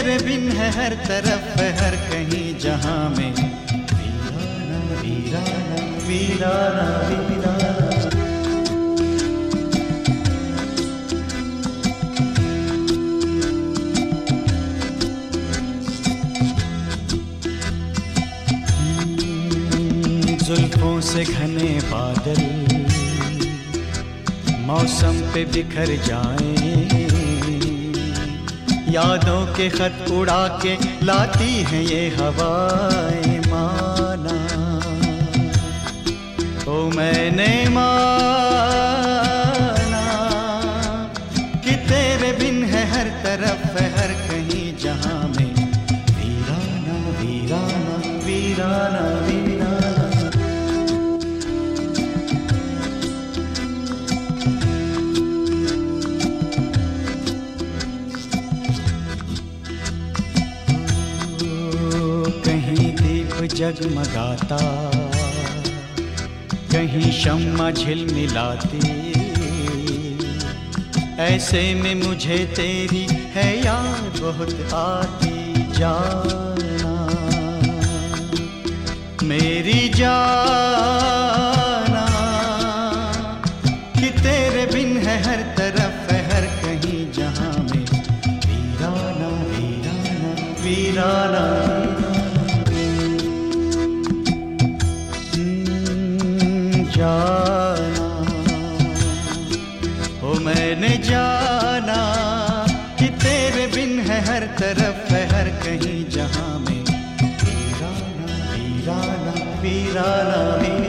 तेरे बिन है हर तरफ हर कहीं जहां में वीराना वीराना वीराना वीराना। जुल्फों से घने बादल मौसम पे बिखर जाएं, यादों के खत उड़ा के लाती हैं ये हवाएं माना। तो मैंने माना कि तेरे बिन है हर तरफ हर कहीं जहां में वीराना वीराना वीराना वीराना। जगमगाता कहीं शम्मा झिलमिलाती, ऐसे में मुझे तेरी है याद बहुत आती जाना। मेरी जाना कि तेरे बिन है हर तरफ हर कहीं जहां में वीराना वीराना वीराना। जाना ओ मैंने जाना कि तेरे बिन है हर तरफ है हर कहीं जहां में वीराना वीराना वीराना।